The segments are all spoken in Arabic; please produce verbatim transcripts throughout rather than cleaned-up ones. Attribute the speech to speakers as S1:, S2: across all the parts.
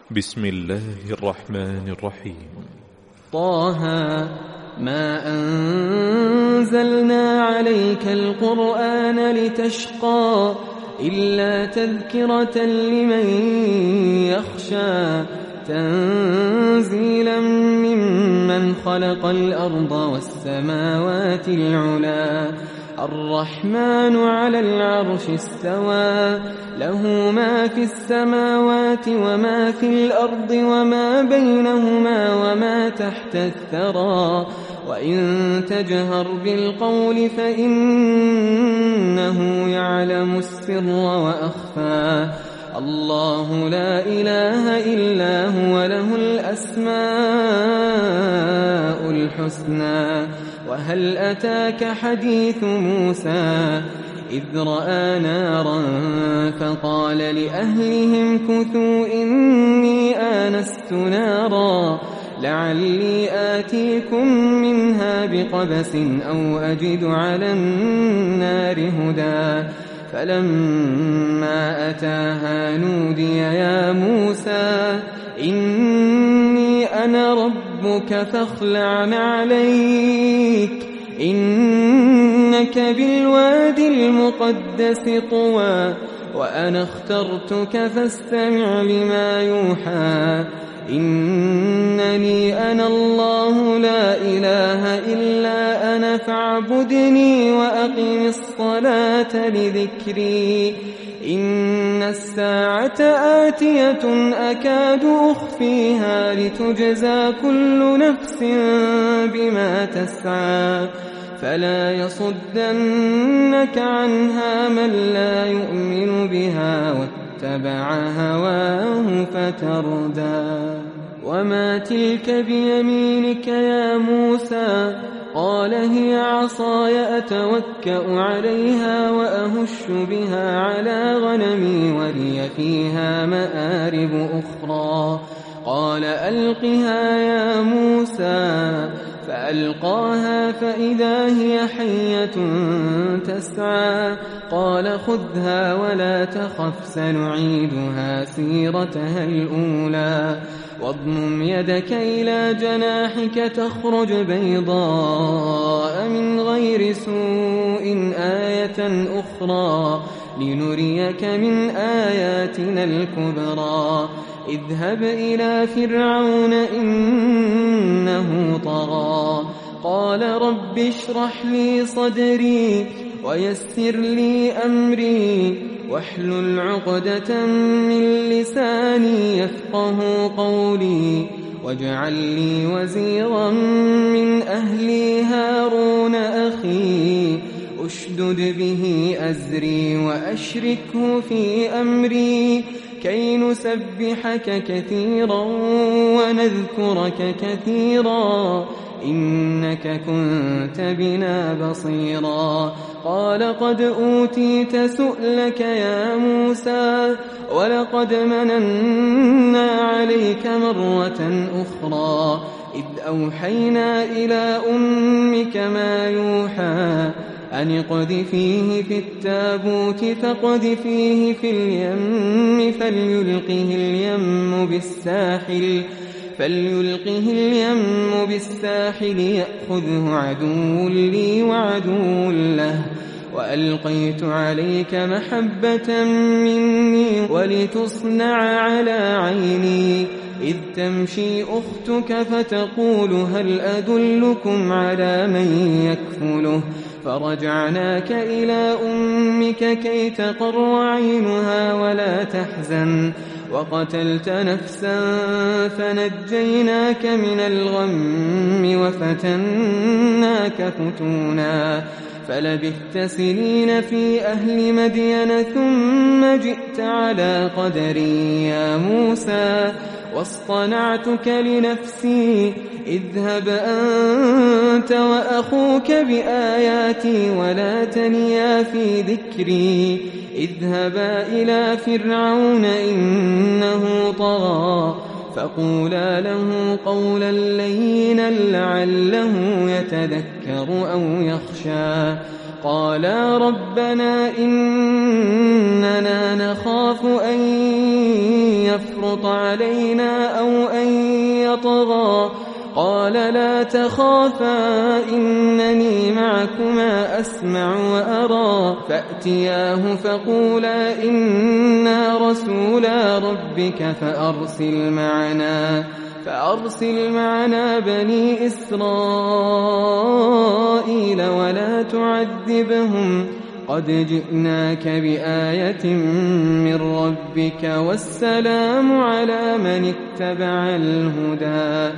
S1: بسم الله الرحمن الرحيم.
S2: طه ما أنزلنا عليك القرآن لتشقى إلا تذكرة لمن يخشى تنزيلا ممن خلق الأرض والسماوات العلا الرحمن على العرش استوى له ما في السماوات وما في الأرض وما بينهما وما تحت الثرى وإن تجهر بالقول فإنه يعلم السر وأخفى الله لا إله إلا هو له الأسماء الحسنى وهل أتاك حديث موسى إذ رأى نارا فقال لأهلهم كثوا إني آنست نارا لعلي آتيكم منها بقبس أو أجد على النار هدى فلما أتاها نودي يا موسى إني أنا ربك فاخلع عليك إنك بالوادي المقدس طوى وأنا اخترتك فاستمع لما يوحى إنني أنا الله لا إله إلا أنا فاعبدني وأقم الصلاة لذكري إن الساعة آتية أكاد أخفيها لتجزى كل نفس بما تسعى فلا يصدنك عنها من لا يؤمن بها واتبع هواه فتردى وما تلك بيمينك يا موسى قال هي عصاي أتوكأ عليها وأهش بها على غنمي ولي فيها مآرب أخرى قال ألقها يا موسى فألقاها فإذا هي حية تسعى قال خذها ولا تخف سنعيدها سيرتها الأولى واضمم يدك إلى جناحك تخرج بيضاء من غير سوء آية أخرى لنريك من آياتنا الكبرى اذهب إلى فرعون إنه طغى قال رب اشرح لي صدري ويسر لي أمري واحلل عقدة من لساني يفقه قولي واجعل لي وزيرا من أهلي هارون أخي أشدد به أزري وأشركه في أمري كي نسبحك كثيرا ونذكرك كثيرا إنك كنت بنا بصيرا قال قد أوتيت سؤلك يا موسى ولقد مننا عليك مرة أخرى إذ أوحينا إلى أمك ما يوحى أن اقذفيه في التابوت فاقذفيه في اليم فليلقه اليم بالساحل فليلقه اليم بالساحل يأخذه عدو لي وعدو له وألقيت عليك محبة مني ولتصنع على عيني إذ تمشي أختك فتقول هل أدلكم على من يكفله فرجعناك إلى أمك كي تقر عينها ولا تحزن وقتلت نفسا فنجيناك من الغم وفتناك فتونا فلبثت سنين في أهل مدين ثم جئت على قدري يا موسى واصطنعتك لنفسي اذهب أنت وأخوك بآياتي ولا تنيا في ذكري اذهبا إلى فرعون إنه طغى فقولا له قولا لينا لعله يتذكر أو يخشى قالا ربنا إننا نخاف أن يفرط يفرط علينا أو أن يطغى قال لا تخافا إنني معكما أسمع وأرى فأتياه فقولا إنا رسولا ربك فأرسل معنا فأرسل معنا بني إسرائيل ولا تعذبهم قد جئناك بآية من ربك والسلام على من اتبع الهدى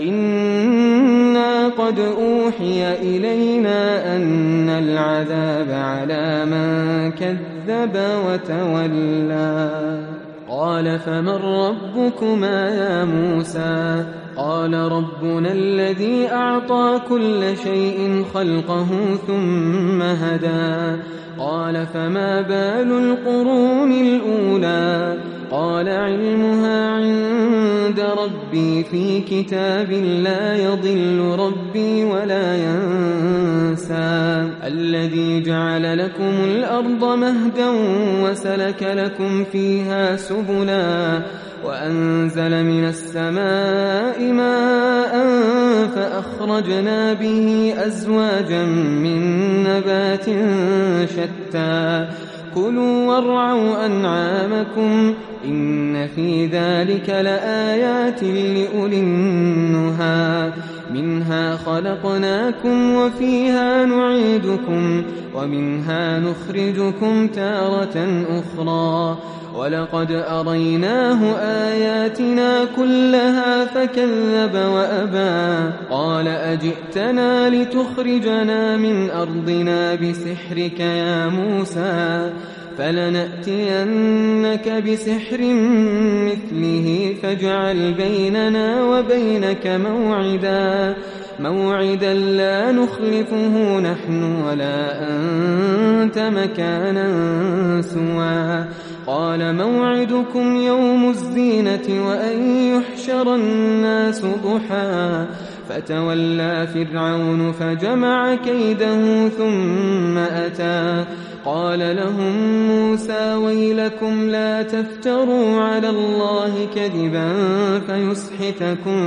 S2: إنا قد أوحي إلينا أن العذاب على من كذب وتولى قال فمن ربكما يا موسى قال ربنا الذي أعطى كل شيء خلقه ثم هدى قال فما بال القرون الأولى قال علمها عند ربي في كتاب لا يضل ربي ولا ينسى الذي جعل لكم الأرض مهدا وسلك لكم فيها سبلا وأنزل من السماء ماء فأخرجنا به أزواجا من نبات شتى كلوا وارعوا أنعامكم إن في ذلك لآيات لأولي النهى منها خلقناكم وفيها نعيدكم ومنها نخرجكم تارة أخرى ولقد أريناه آياتنا كلها فكذب وأبى قال أجئتنا لتخرجنا من أرضنا بسحرك يا موسى فلنأتينك بسحر مثله فاجعل بيننا وبينك موعدا موعدا لا نخلفه نحن ولا أنت مكانا سوى قال موعدكم يوم الزينة وأن يحشر الناس ضحى فتولى فرعون فجمع كيده ثم أتى قال لهم موسى ويلكم لا تفتروا على الله كذبا فيسحتكم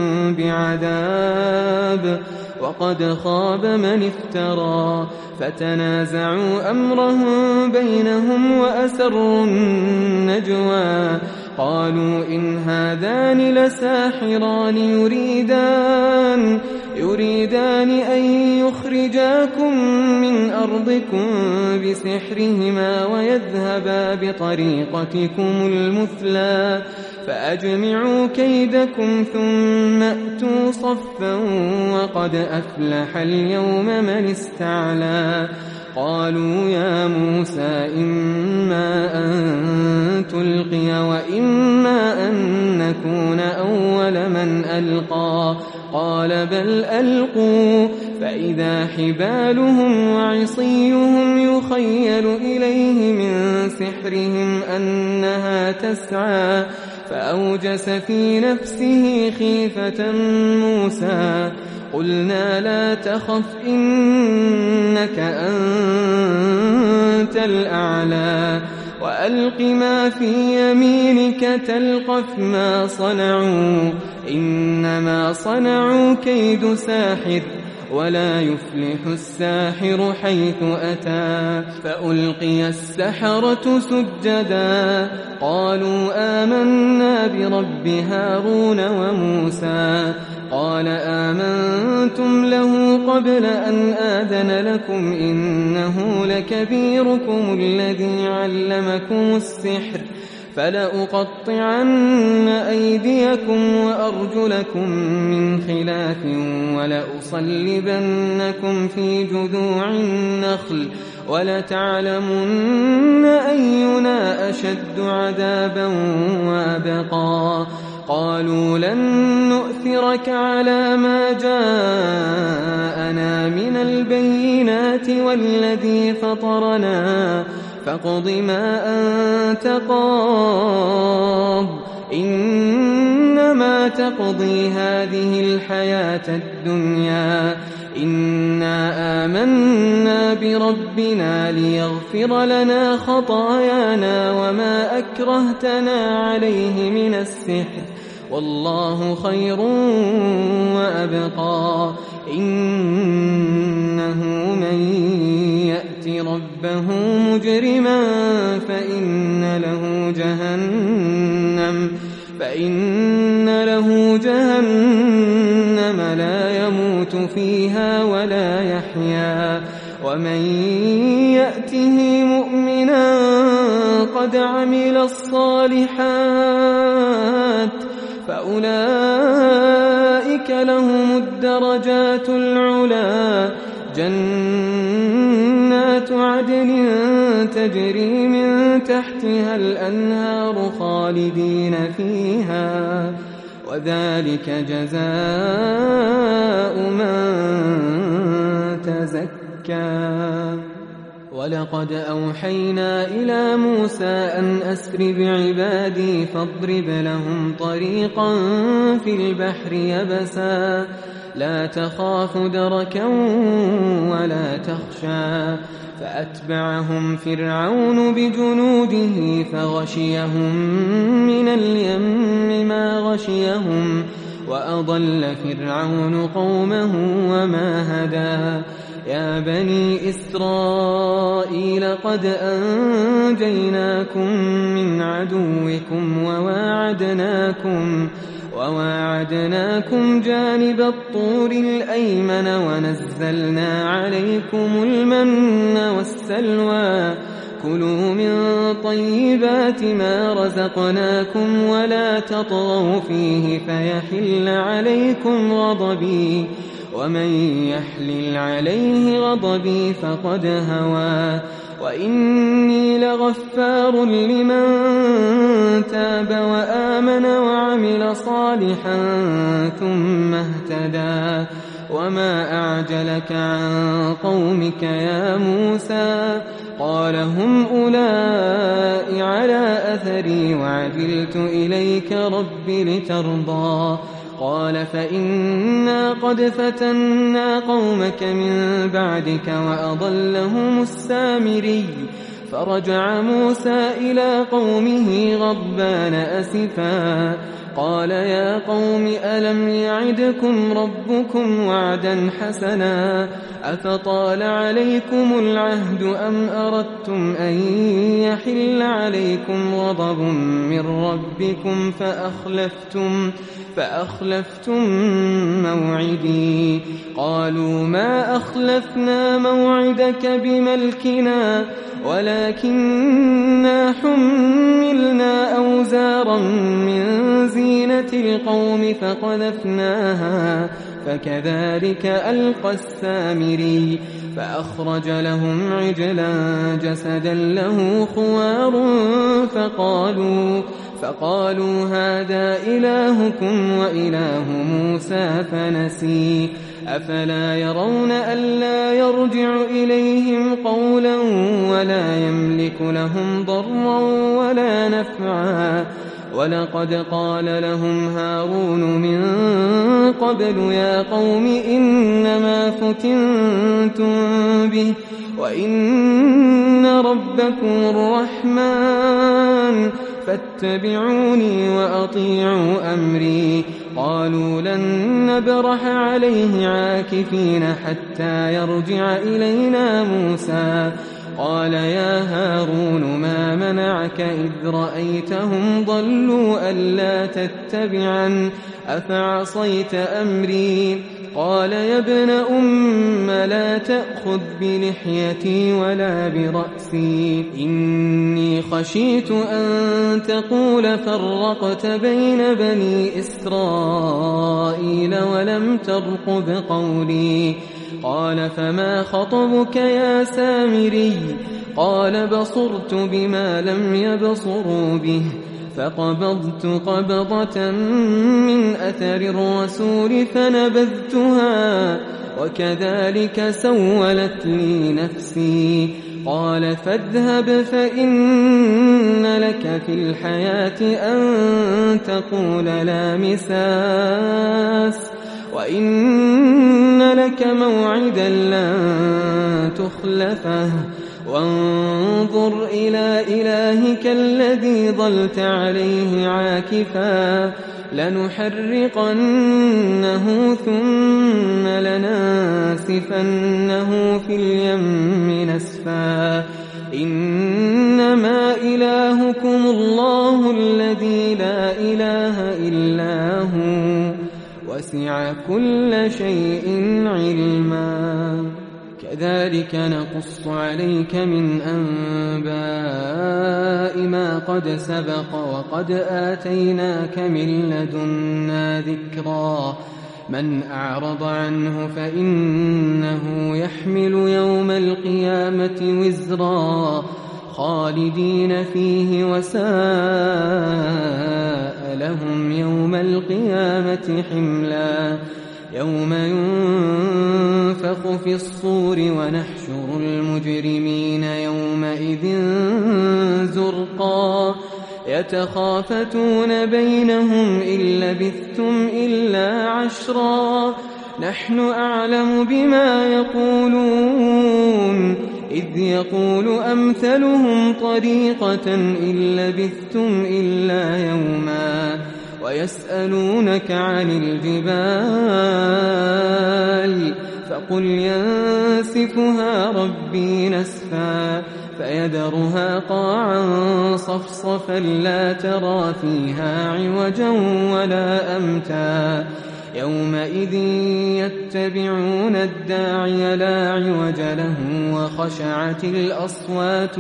S2: بعذاب وقد خاب من افترى فتنازعوا أمرهم بينهم وأسروا النجوى قالوا إن هذان لساحران يريدان يريدان أن يخرجاكم من أرضكم بسحرهما ويذهبا بطريقتكم المثلى فأجمعوا كيدكم ثم أتوا صفا وقد أفلح اليوم من استعلى قالوا يا موسى إما أن تلقي وإما أن نكون أول من ألقى قال بل ألقوا فإذا حبالهم وعصيهم يخيل إليه من سحرهم أنها تسعى فأوجس في نفسه خيفة موسى قلنا لا تخف إنك أنت الأعلى وألق ما في يمينك تلقف ما صنعوا إنما صنعوا كيد ساحر ولا يفلح الساحر حيث أتى فألقي السحرة سجدا قالوا آمنا برب هارون وموسى قال آمنتم له قبل أن آذن لكم إنه لكبيركم الذي علمكم السحر فلأقطعن أيديكم وأرجلكم من خلاف ولأصلبنكم في جذوع النخل ولتعلمن أينا أشد عذابا وأبقى قالوا لن نؤثرك على ما جاءنا من البينات والذي فطرنا فاقض ما أنت قاض إنما تقضي هذه الحياة الدنيا إنا آمنا بربنا ليغفر لنا خطايانا وما أكرهتنا عليه من السحر والله خير وأبقى إنه من يأت ربه مجرما فإن له جهنم فإن له جهنم لا يموت فيها ولا يحيا ومن يأته مؤمنا قد عمل الصالحات فأولئك لهم الدرجات العلى جنات عدن تجري من تحتها الأنهار خالدين فيها وذلك جزاء من تزكى ولقد أوحينا إلى موسى أن أسر بعبادي فاضرب لهم طريقا في البحر يبسا لا تخاف دركا ولا تخشى فأتبعهم فرعون بجنوده فغشيهم من اليم ما غشيهم وأضل فرعون قومه وما هدى يا بني إسرائيل قد أنجيناكم من عدوكم وواعدناكم وواعدناكم جانب الطور الأيمن ونزلنا عليكم المن والسلوى كلوا من طيبات ما رزقناكم ولا تطغوا فيه فيحل عليكم غضبي ومن يحلل عليه غضبي فقد هوى وإني لغفار لمن تاب وآمن وعمل صالحا ثم اهتدى وما أعجلك عن قومك يا موسى قال هم أولئك على أثري وعجلت إليك رب لترضى قال فإنا قد فتنا قومك من بعدك وأضلهم السامري فرجع موسى إلى قومه غضبان أسفا قال يا قوم ألم يعدكم ربكم وعدا حسنا أفطال عليكم العهد أم أردتم أن يحل عليكم غضب من ربكم فأخلفتم فأخلفتم موعدي قالوا ما أخلفنا موعدك بملكنا ولكننا حملنا أوزارا من زينة القوم فقذفناها فكذلك ألقى السامري فأخرج لهم عجلا جسدا له خوار فقالوا فقالوا هذا إلهكم وإله موسى فنسي أفلا يرون ألا يرجع إليهم قولا ولا يملك لهم ضرا ولا نفعا ولقد قال لهم هارون من قبل يا قوم إنما فتنتم به وإن ربكم الرحمن فاتبعوني وأطيعوا أمري قالوا لن نبرح عليه عاكفين حتى يرجع إلينا موسى قال يا هارون ما منعك إذ رأيتهم ضلوا ألا تتبعا أفعصيت أمري قال يا ابن أم لا تأخذ بلحيتي ولا برأسي إني خشيت أن تقول فرقت بين بني إسرائيل ولم ترقب قولي قال فما خطبك يا سامري قال بصرت بما لم يبصروا به فقبضت قبضة من أثر الرسول فنبذتها وكذلك سولت لي نفسي قال فاذهب فإن لك في الحياة أن تقول لا مساس وإن لك موعدا لن تخلفه وانظر إلى إلهك الذي ظلت عليه عاكفا لنحرقنه ثم لننسفنه في اليم نسفا إنما إلهكم الله الذي لا إله إلا هو وسع كل شيء علما كذلك نقص عليك من أنباء ما قد سبق وقد آتيناك من لدنا ذكرا من أعرض عنه فإنه يحمل يوم القيامة وزرا خالدين فيه وساء لهم يوم القيامة حملا يوم ينفخ في الصور ونحشر المجرمين يومئذ زرقا يتخافتون بينهم إن لبثتم إلا عشرا نحن أعلم بما يقولون إذ يقول أمثلهم طريقة إن لبثتم إلا يوما ويسألونك عن الجبال فقل ينسفها ربي نسفا فيذرها قاعا صفصفا لا ترى فيها عوجا ولا أمتا يومئذ يتبعون الداعي لا عوج له وخشعت الأصوات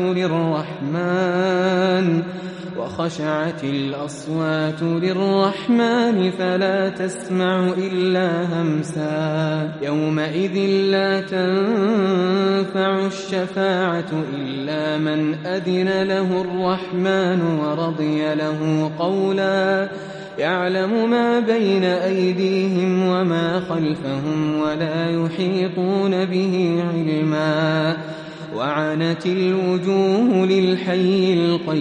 S2: للرحمن وخشعت الأصوات للرحمن فلا تسمع إلا همسا يومئذ لا تنفع الشفاعة إلا من أذن له الرحمن ورضي له قولا يعلم ما بين أيديهم وما خلفهم ولا يحيطون به علما وعنت الوجوه للحي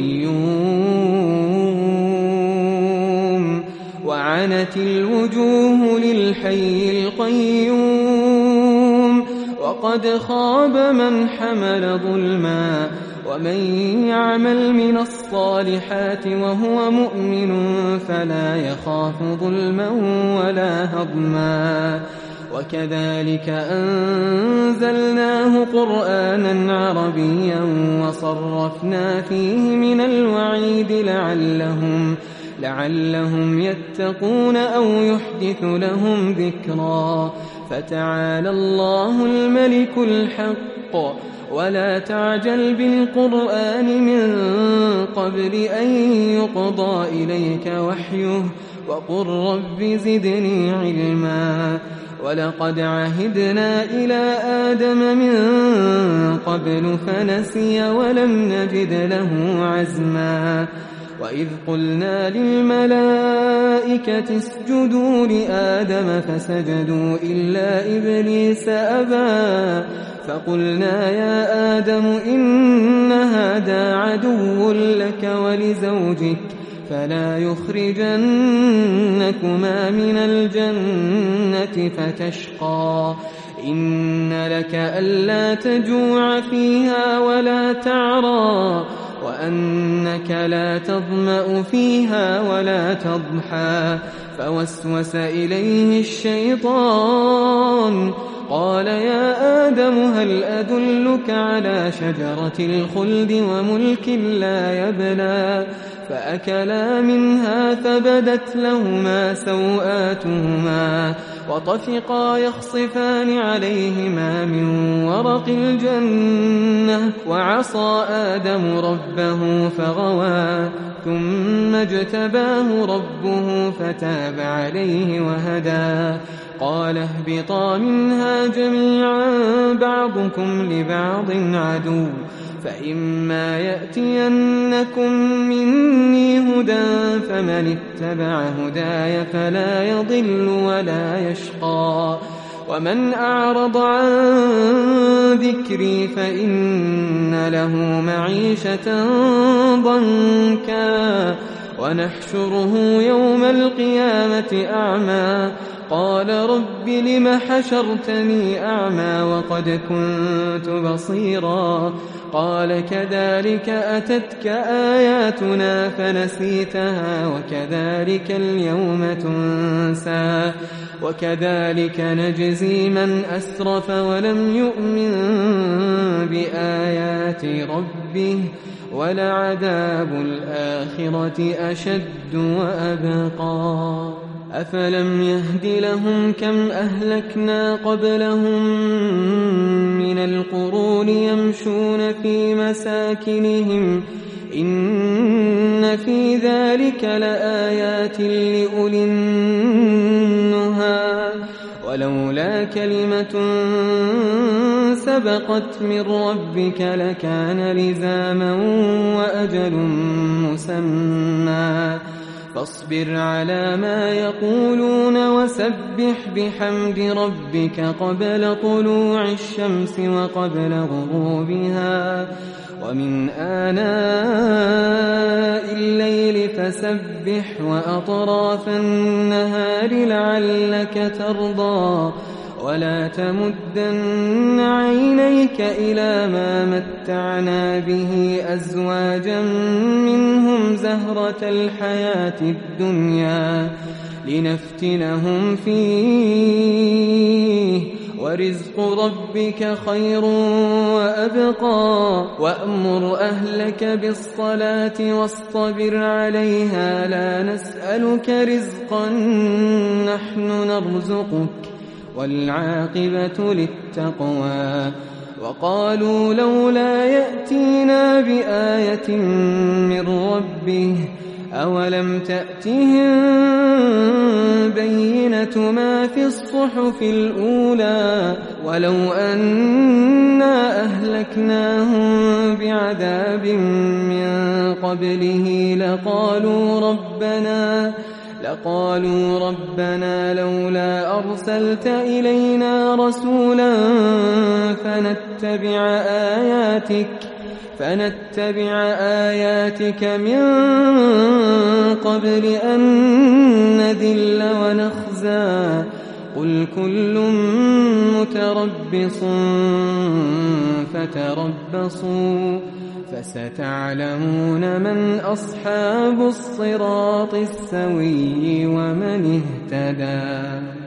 S2: القيوم وعنت الوجوه للحي القيوم وقد خاب من حمل ظلما ومن يعمل من الصالحات وهو مؤمن فلا يخاف ظلما ولا هضما وكذلك أنزلناه قرآنا عربيا وصرفنا فيه من الوعيد لعلهم لعلهم يتقون أو يحدث لهم ذكرا فتعالى الله الملك الحق ولا تعجل بالقرآن من قبل أن يقضى إليك وحيه وقل رب زدني علما ولقد عهدنا إلى آدم من قبل فنسي ولم نجد له عزما وإذ قلنا للملائكة اسجدوا لآدم فسجدوا إلا إبليس أبى فقلنا يا آدم إن هذا عدو لك ولزوجك فلا يخرجنكما من الجنة فتشقى إن لك ألا تجوع فيها ولا تعرى وأنك لا تظمأ فيها ولا تضحى فوسوس إليه الشيطان قال يا آدم هل أدلك على شجرة الخلد وملك لا يبلى فأكلا منها فبدت لهما سوآتهما وطفقا يخصفان عليهما من ورق الجنة وعصى آدم ربه فغوى ثم اجتباه ربه فتاب عليه وهدى قال اهبطا منها جميعا بعضكم لبعض عدو فإما يأتينكم مني هدى فمن اتبع هداي فلا يضل ولا يشقى ومن أعرض عن ذكري فإن له معيشة ضنكا ونحشره يوم القيامة أعمى قال رب لم حشرتني أعمى وقد كنت بصيرا قال كذلك أتتك آياتنا فنسيتها وكذلك اليوم تنسى وكذلك نجزي من أسرف ولم يؤمن بآيات ربه ولعذاب الآخرة أشد وأبقى أفلم يهد لهم كم أهلكنا قبلهم من القرون يمشون في مساكنهم إن في ذلك لآيات لأولي النهى ولولا كلمة سبقت من ربك لكان لزاما وأجل مسمى فاصبر على ما يقولون وسبح بحمد ربك قبل طلوع الشمس وقبل غروبها ومن آناء الليل فسبح وأطراف النهار لعلك ترضى ولا تمدن عينيك إلى ما متعنا به أزواجا منهم زهرة الحياة الدنيا لنفتنهم فيه ورزق ربك خير وأبقى وأمر أهلك بالصلاة واصطبر عليها لا نسألك رزقا نحن نرزقك والعاقبة للتقوى وقالوا لولا يأتينا بآية من ربه أولم تأتهم بينة ما في الصحف الأولى ولو أنا أهلكناهم بعذاب من قبله لقالوا ربنا لقالوا ربنا لولا أرسلت إلينا رسولا فنتبع آياتك فنتبع آياتك من قبل أن نذل ونخزى قل كل متربص فتربصوا فستعلمون من أصحاب الصراط السوي ومن اهتدى.